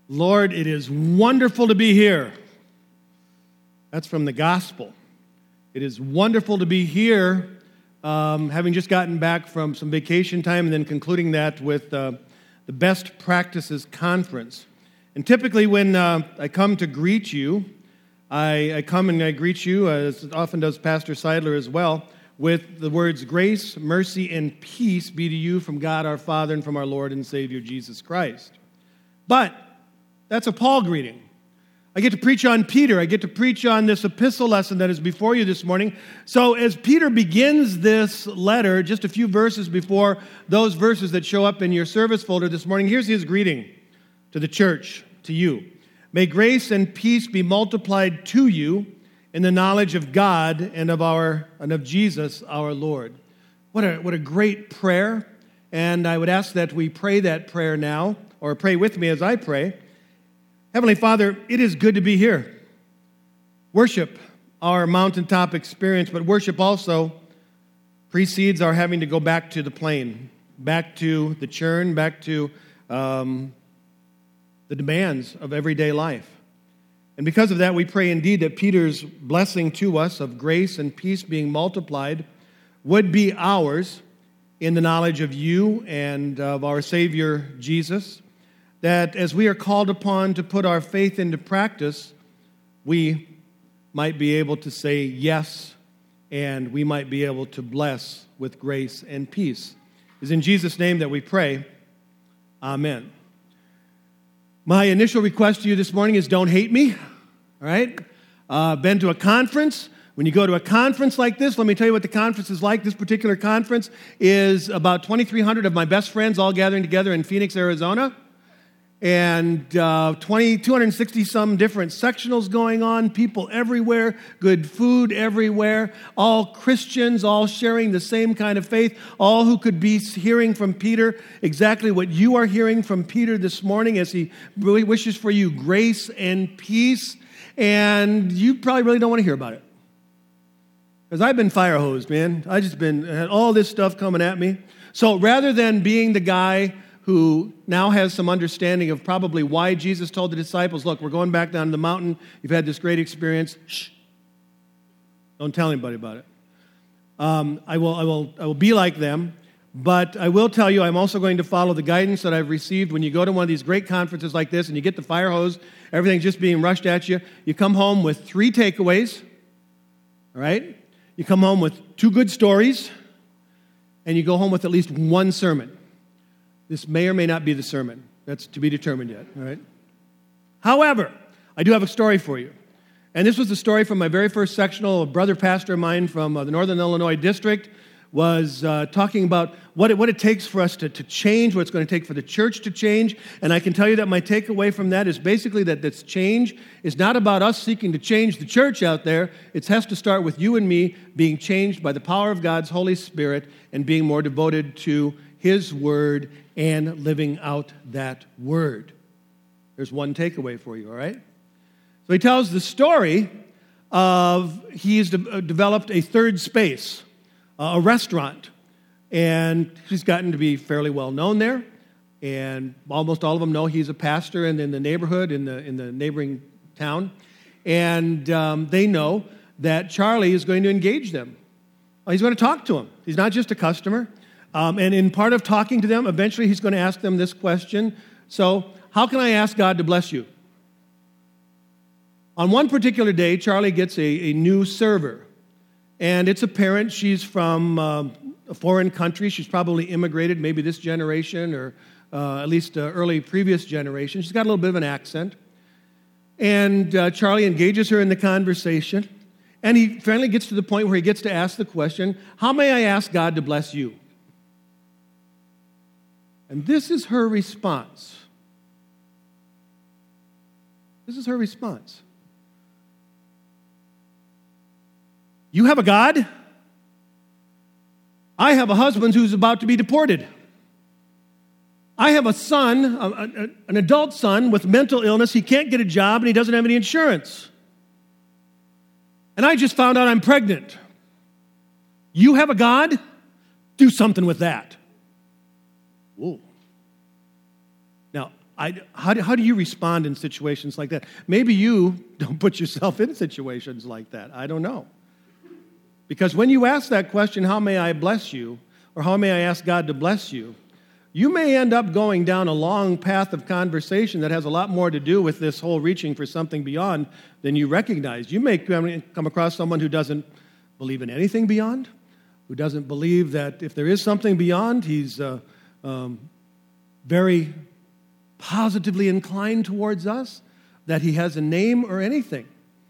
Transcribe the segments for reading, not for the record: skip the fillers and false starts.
Lord, it is wonderful to be here. That's from the gospel. It is wonderful to be here, having just gotten back from some vacation time and then concluding that with the Best Practices Conference. And typically when I come to greet you, I come and I greet you, as often does Pastor Seidler as well, with the words, grace, mercy, and peace be to you from God our Father and from our Lord and Savior Jesus Christ. But that's a Paul greeting. I get to preach on Peter. I get to preach on this epistle lesson that is before you this morning. So as Peter begins this letter, just a few verses before those verses that show up in your service folder this morning, here's his greeting to the church, to you. May grace and peace be multiplied to you in the knowledge of God and of Jesus our Lord. What a great prayer. And I would ask that we pray that prayer now, or pray with me as I pray. Heavenly Father, it is good to be here. Worship, our mountaintop experience, but worship also precedes our having to go back to the plain, back to the churn, back to the demands of everyday life. And because of that, we pray indeed that Peter's blessing to us of grace and peace being multiplied would be ours in the knowledge of you and of our Savior Jesus, that as we are called upon to put our faith into practice, we might be able to say yes, and we might be able to bless with grace and peace. It is in Jesus' name that we pray. Amen. My initial request to you this morning is don't hate me, all right? Been to a conference. When you go to a conference like this, let me tell you what the conference is like. This particular conference is about 2,300 of my best friends all gathering together in Phoenix, Arizona. And 260-some different sectionals going on, people everywhere, good food everywhere, all Christians, all sharing the same kind of faith, all who could be hearing from Peter exactly what you are hearing from Peter this morning as he really wishes for you grace and peace. And you probably really don't want to hear about it. Because I've been fire hosed, man. I just had all this stuff coming at me. So rather than being the guy who now has some understanding of probably why Jesus told the disciples, look, we're going back down to the mountain. You've had this great experience. Shh. Don't tell anybody about it. I will be like them, but I will tell you I'm also going to follow the guidance that I've received. When you go to one of these great conferences like this and you get the fire hose, everything's just being rushed at you, you come home with 3 takeaways, all right? You come home with 2 good stories, and you go home with at least 1 sermon. This may or may not be the sermon. That's to be determined yet, all right? However, I do have a story for you. And this was the story from my very first sectional. A brother pastor of mine from the Northern Illinois district was talking about what it takes for us to change, what it's going to take for the church to change. And I can tell you that my takeaway from that is basically that this change is not about us seeking to change the church out there. It has to start with you and me being changed by the power of God's Holy Spirit and being more devoted to His Word and living out that Word. There's one takeaway for you, all right? So he tells the story of he's developed a third space, a restaurant, and he's gotten to be fairly well known there, and almost all of them know he's a pastor in the neighborhood, in the neighboring town, and they know that Charlie is going to engage them. He's going to talk to them. He's not just a customer. And in part of talking to them, eventually he's going to ask them this question. So, how can I ask God to bless you? On one particular day, Charlie gets a new server. And it's apparent she's from a foreign country. She's probably immigrated, maybe this generation or at least early previous generation. She's got a little bit of an accent. And Charlie engages her in the conversation. And he finally gets to the point where he gets to ask the question, how may I ask God to bless you? And this is her response. This is her response. You have a God? I have a husband who's about to be deported. I have a son, an adult son with mental illness. He can't get a job and he doesn't have any insurance. And I just found out I'm pregnant. You have a God? Do something with that. Whoa. Now, How do you respond in situations like that? Maybe you don't put yourself in situations like that. I don't know. Because when you ask that question, how may I bless you, or how may I ask God to bless you, you may end up going down a long path of conversation that has a lot more to do with this whole reaching for something beyond than you recognize. You may come across someone who doesn't believe in anything beyond, who doesn't believe that if there is something beyond, he's very positively inclined towards us, that he has a name or anything.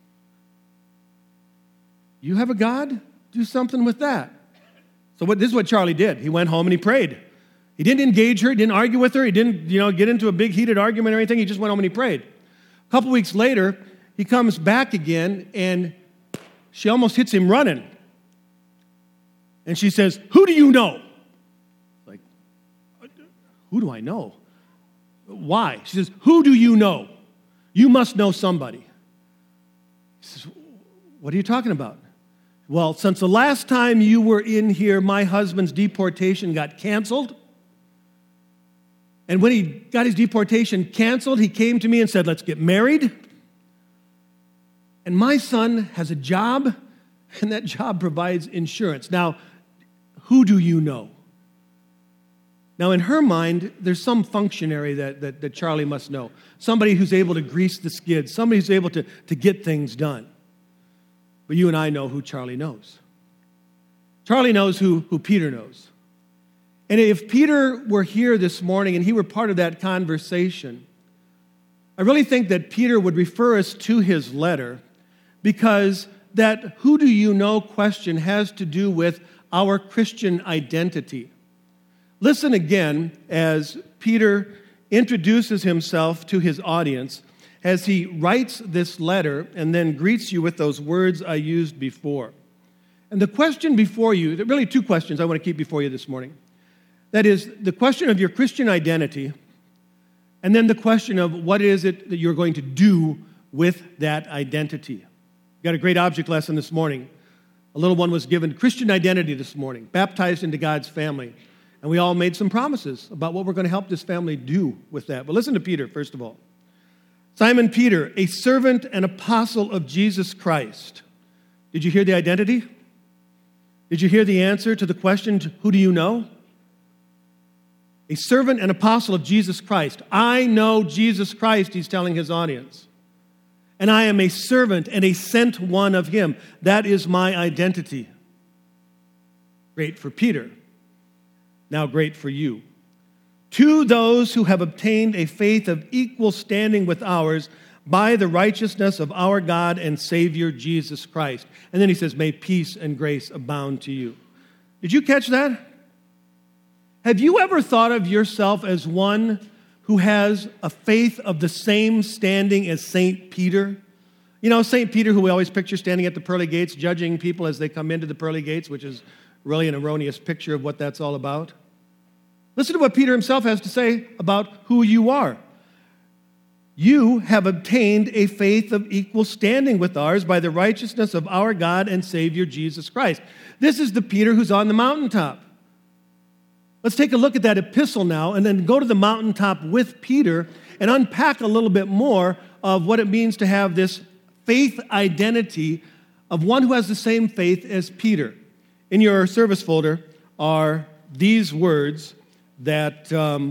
You have a God? Do something with that. So this is what Charlie did. He went home and he prayed. He didn't engage her. He didn't argue with her. He didn't, get into a big heated argument or anything. He just went home and he prayed. A couple weeks later, he comes back again and she almost hits him running. And she says, "Who do you know?" Like, who do I know? Why? She says, "Who do you know? You must know somebody." He says, "What are you talking about?" "Well, since the last time you were in here, my husband's deportation got canceled. And when he got his deportation canceled, he came to me and said, 'Let's get married.' And my son has a job, and that job provides insurance. Now, who do you know?" Now, in her mind, there's some functionary that Charlie must know. Somebody who's able to grease the skids. Somebody who's able to get things done. But you and I know who Charlie knows. Charlie knows who Peter knows. And if Peter were here this morning and he were part of that conversation, I really think that Peter would refer us to his letter, because that "who do you know" question has to do with our Christian identity. Listen again as Peter introduces himself to his audience as he writes this letter and then greets you with those words I used before. And the question before you, there are really two questions I want to keep before you this morning. That is the question of your Christian identity, and then the question of what is it that you're going to do with that identity. We got a great object lesson this morning. A little one was given Christian identity this morning, baptized into God's family. And we all made some promises about what we're going to help this family do with that. But listen to Peter, first of all. "Simon Peter, a servant and apostle of Jesus Christ." Did you hear the identity? Did you hear the answer to the question, who do you know? A servant and apostle of Jesus Christ. I know Jesus Christ, he's telling his audience. And I am a servant and a sent one of him. That is my identity. Great for Peter. Now great for you. "To those who have obtained a faith of equal standing with ours by the righteousness of our God and Savior Jesus Christ." And then he says, "May peace and grace abound to you." Did you catch that? Have you ever thought of yourself as one who has a faith of the same standing as St. Peter? You know, St. Peter, who we always picture standing at the pearly gates, judging people as they come into the pearly gates, which is really an erroneous picture of what that's all about. Listen to what Peter himself has to say about who you are. "You have obtained a faith of equal standing with ours by the righteousness of our God and Savior Jesus Christ." This is the Peter who's on the mountaintop. Let's take a look at that epistle now and then go to the mountaintop with Peter and unpack a little bit more of what it means to have this faith identity of one who has the same faith as Peter. In your service folder are these words that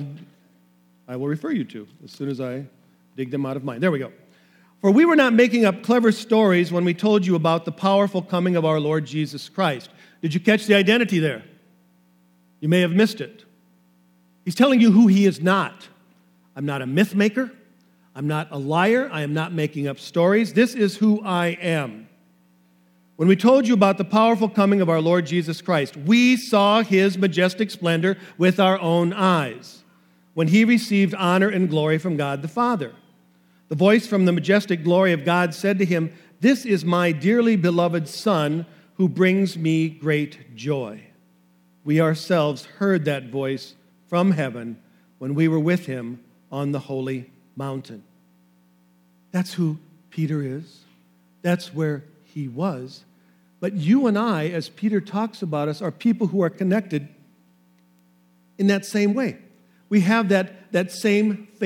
I will refer you to as soon as I dig them out of mine. There we go. "For we were not making up clever stories when we told you about the powerful coming of our Lord Jesus Christ." Did you catch the identity there? You may have missed it. He's telling you who he is not. I'm not a myth maker. I'm not a liar. I am not making up stories. This is who I am. "When we told you about the powerful coming of our Lord Jesus Christ, we saw his majestic splendor with our own eyes, when he received honor and glory from God the Father. The voice from the majestic glory of God said to him, 'This is my dearly beloved Son, who brings me great joy.' We ourselves heard that voice from heaven when we were with him on the holy mountain." That's who Peter is. That's where he was. But you and I, as Peter talks about us, are people who are connected in that same way. We have that same faith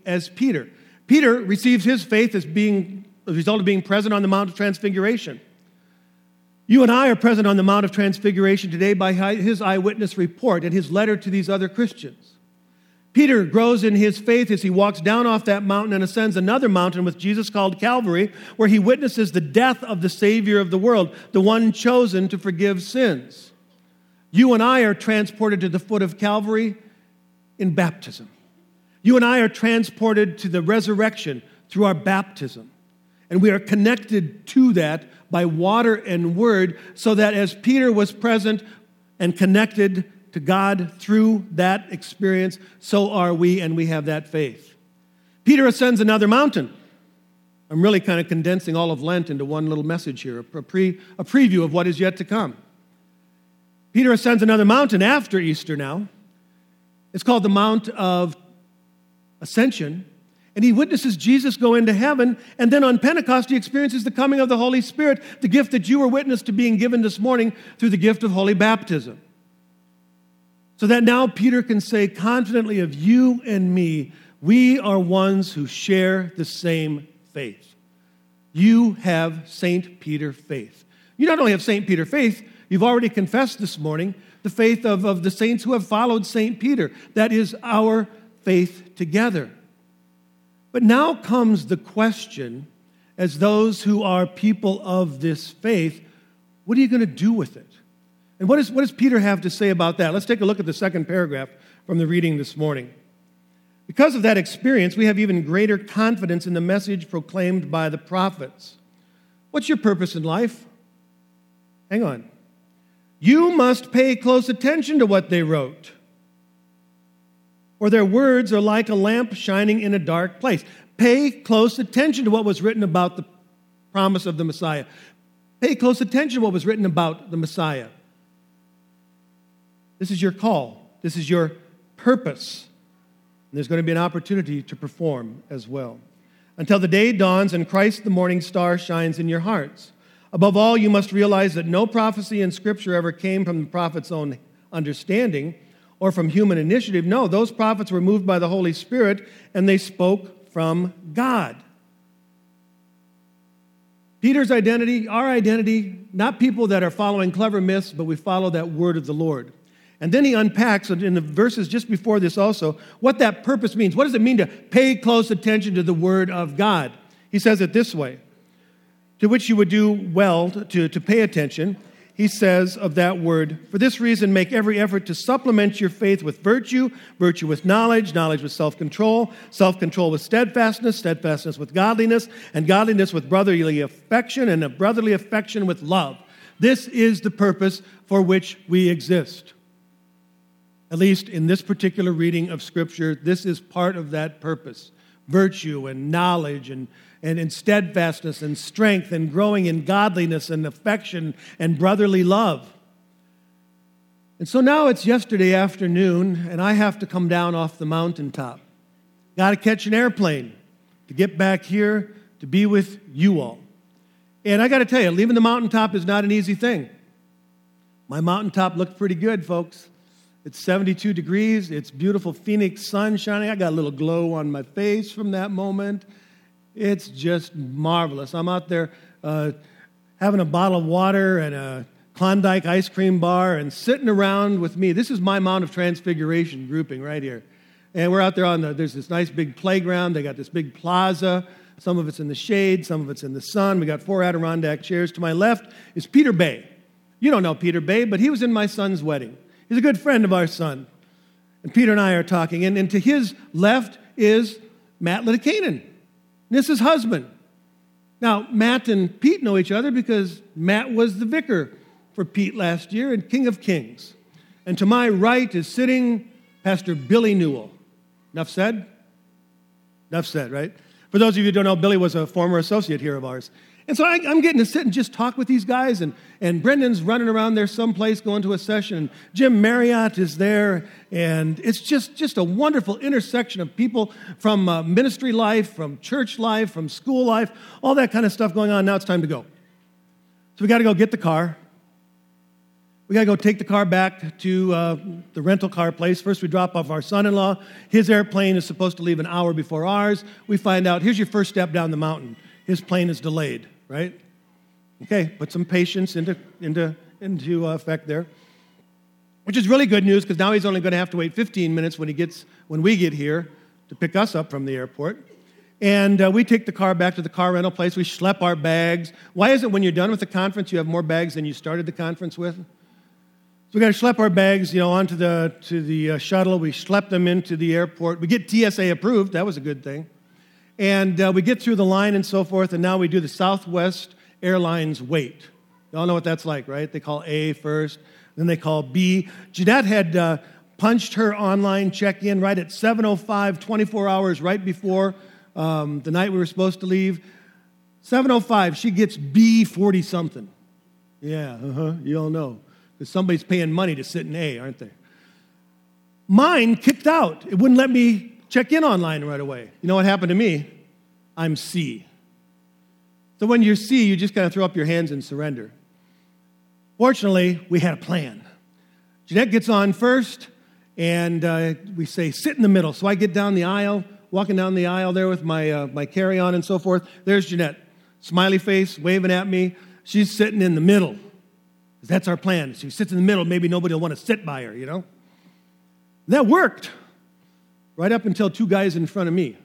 as Peter. Peter receives his faith as being the result of being present on the Mount of Transfiguration. You and I are present on the Mount of Transfiguration today by his eyewitness report and his letter to these other Christians. Peter grows in his faith as he walks down off that mountain and ascends another mountain with Jesus called Calvary, where he witnesses the death of the Savior of the world, the one chosen to forgive sins. You and I are transported to the foot of Calvary in baptism. You and I are transported to the resurrection through our baptism. And we are connected to that by water and word, so that as Peter was present and connected to God through that experience, so are we, and we have that faith. Peter ascends another mountain. I'm really kind of condensing all of Lent into one little message here, a preview of what is yet to come. Peter ascends another mountain after Easter now. It's called the Mount of Ascension. And he witnesses Jesus go into heaven, and then on Pentecost he experiences the coming of the Holy Spirit, the gift that you were witness to being given this morning through the gift of holy baptism. So that now Peter can say confidently of you and me, we are ones who share the same faith. You have St. Peter faith. You not only have St. Peter faith, you've already confessed this morning the faith of the saints who have followed St. Peter. That is our faith together. But now comes the question, as those who are people of this faith, what are you going to do with it? And what does Peter have to say about that? Let's take a look at the second paragraph from the reading this morning. Because of that experience, we have even greater confidence in the message proclaimed by the prophets. What's your purpose in life? Hang on. You must pay close attention to what they wrote, for their words are like a lamp shining in a dark place. Pay close attention to what was written about the promise of the Messiah. Pay close attention to what was written about the Messiah. This is your call. This is your purpose. And there's going to be an opportunity to perform as well. Until the day dawns and Christ the morning star shines in your hearts. Above all, you must realize that no prophecy in Scripture ever came from the prophet's own understanding or from human initiative. No, those prophets were moved by the Holy Spirit, and they spoke from God. Peter's identity, our identity, not people that are following clever myths, but we follow that word of the Lord. And then he unpacks in the verses just before this also what that purpose means. What does it mean to pay close attention to the word of God? He says it this way, to which you would do well to pay attention. He says of that word, for this reason, make every effort to supplement your faith with virtue, virtue with knowledge, knowledge with self-control, self-control with steadfastness, steadfastness with godliness, and godliness with brotherly affection, and a brotherly affection with love. This is the purpose for which we exist. At least in this particular reading of Scripture, this is part of that purpose. Virtue and knowledge and steadfastness and strength and growing in godliness and affection and brotherly love. And so now it's yesterday afternoon, and I have to come down off the mountaintop. Got to catch an airplane to get back here to be with you all. And I got to tell you, leaving the mountaintop is not an easy thing. My mountaintop looked pretty good, folks. It's 72 degrees. It's beautiful Phoenix sun shining. I got a little glow on my face from that moment. It's just marvelous. I'm out there having a bottle of water and a Klondike ice cream bar and sitting around with me. This is my Mount of Transfiguration grouping right here. And we're out there there's this nice big playground. They got this big plaza. Some of it's in the shade. Some of it's in the sun. We got 4 Adirondack chairs. To my left is Peter Bay. You don't know Peter Bay, but he was in my son's wedding. He's a good friend of our son. And Peter and I are talking. And to his left is Matt Littikainen. This is his husband. Now, Matt and Pete know each other because Matt was the vicar for Pete last year and King of Kings. And to my right is sitting Pastor Billy Newell. Enough said? Enough said, right? For those of you who don't know, Billy was a former associate here of ours. And so I'm getting to sit and just talk with these guys, and Brendan's running around there someplace going to a session, and Jim Marriott is there, and it's just a wonderful intersection of people from ministry life, from church life, from school life, all that kind of stuff going on. Now it's time to go. So we got to go get the car, We got to go take the car back to the rental car place. First, we drop off our son-in-law. His airplane is supposed to leave an hour before ours. We find out, here's your first step down the mountain. His plane is delayed, right? Okay, put some patience into effect there, which is really good news because now he's only going to have to wait 15 minutes when we get here to pick us up from the airport. And we take the car back to the car rental place. We schlep our bags. Why is it when you're done with the conference, you have more bags than you started the conference with? So we got to schlep our bags, onto the shuttle. We schlep them into the airport. We get TSA approved. That was a good thing. And we get through the line and so forth, and now we do the Southwest Airlines wait. You all know what that's like, right? They call A first, then they call B. Jeanette had punched her online check-in right at 7:05, 24 hours right before the night we were supposed to leave. 7:05, she gets B 40-something. Yeah, you all know. Because somebody's paying money to sit in A, aren't they? Mine kicked out. It wouldn't let me check in online right away. You know what happened to me? I'm C. So when you're C, you just got to throw up your hands and surrender. Fortunately, we had a plan. Jeanette gets on first, and we say, sit in the middle. So I get down the aisle, walking down the aisle there with my carry-on and so forth. There's Jeanette, smiley face, waving at me. She's sitting in the middle. That's our plan. She sits in the middle, maybe nobody will want to sit by her, That worked, right up until two guys in front of me.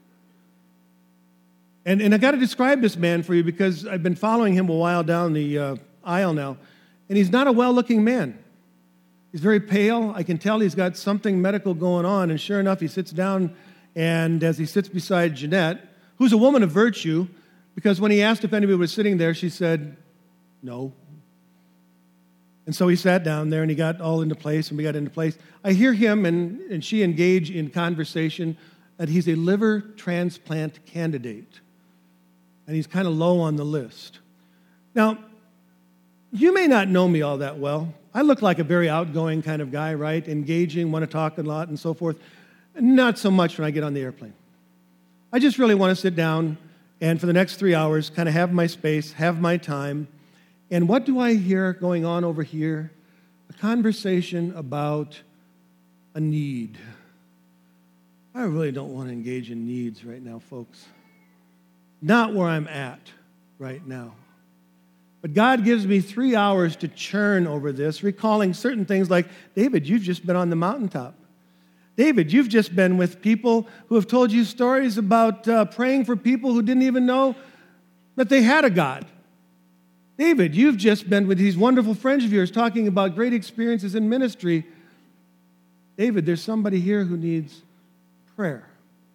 And I got to describe this man for you because I've been following him a while down the aisle now, and he's not a well-looking man. He's very pale. I can tell he's got something medical going on, and sure enough, he sits down, and as he sits beside Jeanette, who's a woman of virtue, because when he asked if anybody was sitting there, she said, no. And so he sat down there, and he got all into place, and we got into place. I hear him and she engage in conversation that he's a liver transplant candidate, and he's kind of low on the list. Now, you may not know me all that well. I look like a very outgoing kind of guy, right? Engaging, want to talk a lot, and so forth. Not so much when I get on the airplane. I just really want to sit down and for the next 3 hours kind of have my space, have my time. And what do I hear going on over here? A conversation about a need. I really don't want to engage in needs right now, folks. Not where I'm at right now. But God gives me 3 hours to churn over this, recalling certain things like, David, you've just been on the mountaintop. David, you've just been with people who have told you stories about praying for people who didn't even know that they had a God. David, you've just been with these wonderful friends of yours talking about great experiences in ministry. David, there's somebody here who needs prayer.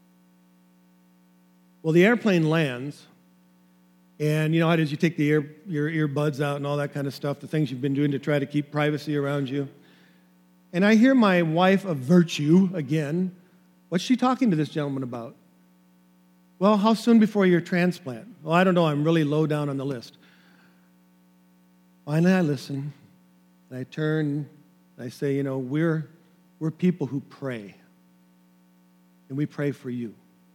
Well, the airplane lands, and you know how it is, you take your earbuds out and all that kind of stuff, the things you've been doing to try to keep privacy around you. And I hear my wife of virtue again. What's she talking to this gentleman about? Well, how soon before your transplant? Well, I don't know, I'm really low down on the list. Finally, I listen, and I turn, and I say, we're people who pray, and we pray for you.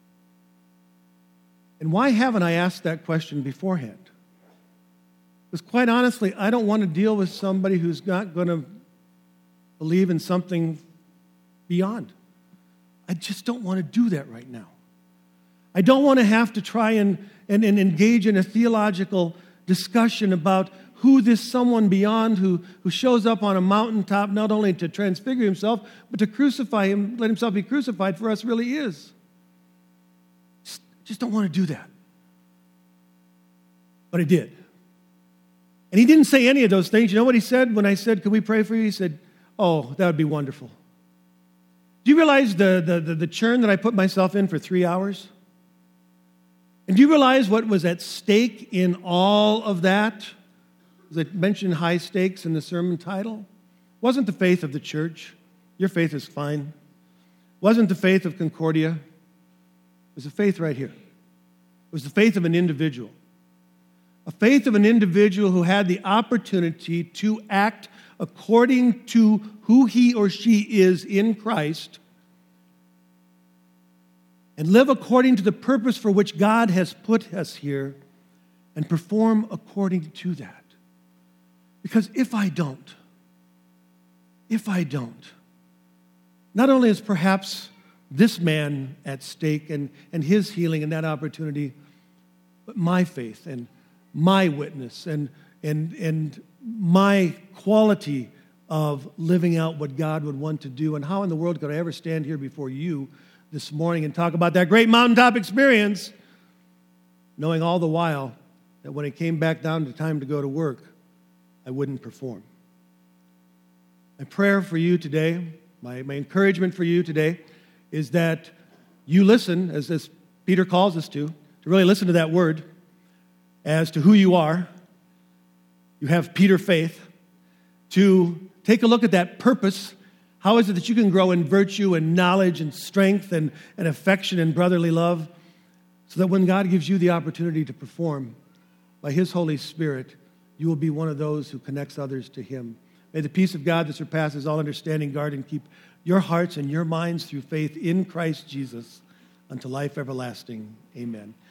And why haven't I asked that question beforehand? Because quite honestly, I don't want to deal with somebody who's not going to believe in something beyond. I just don't want to do that right now. I don't want to have to try and engage in a theological discussion about who this someone beyond who shows up on a mountaintop not only to transfigure himself, but to crucify him, let himself be crucified for us really is. Just don't want to do that. But I did. And he didn't say any of those things. You know what he said when I said, "Can we pray for you?" He said, "Oh, that would be wonderful." Do you realize the churn that I put myself in for 3 hours? And do you realize what was at stake in all of that? As I mentioned high stakes in the sermon title. It wasn't the faith of the church. Your faith is fine. It wasn't the faith of Concordia. It was the faith right here. It was the faith of an individual. A faith of an individual who had the opportunity to act according to who he or she is in Christ and live according to the purpose for which God has put us here and perform according to that. Because if I don't, if I don't? Not only is perhaps this man at stake and his healing and that opportunity, but my faith and my witness and my quality of living out what God would want to do. And how in the world could I ever stand here before you this morning and talk about that great mountaintop experience, knowing all the while that when it came back down to time to go to work, I wouldn't perform. My prayer for you today, my encouragement for you today, is that you listen, as Peter calls us to really listen to that word as to who you are. You have Peter faith, to take a look at that purpose. How is it that you can grow in virtue and knowledge and strength and affection and brotherly love, so that when God gives you the opportunity to perform by His Holy Spirit, you will be one of those who connects others to Him. May the peace of God that surpasses all understanding guard and keep your hearts and your minds through faith in Christ Jesus unto life everlasting. Amen.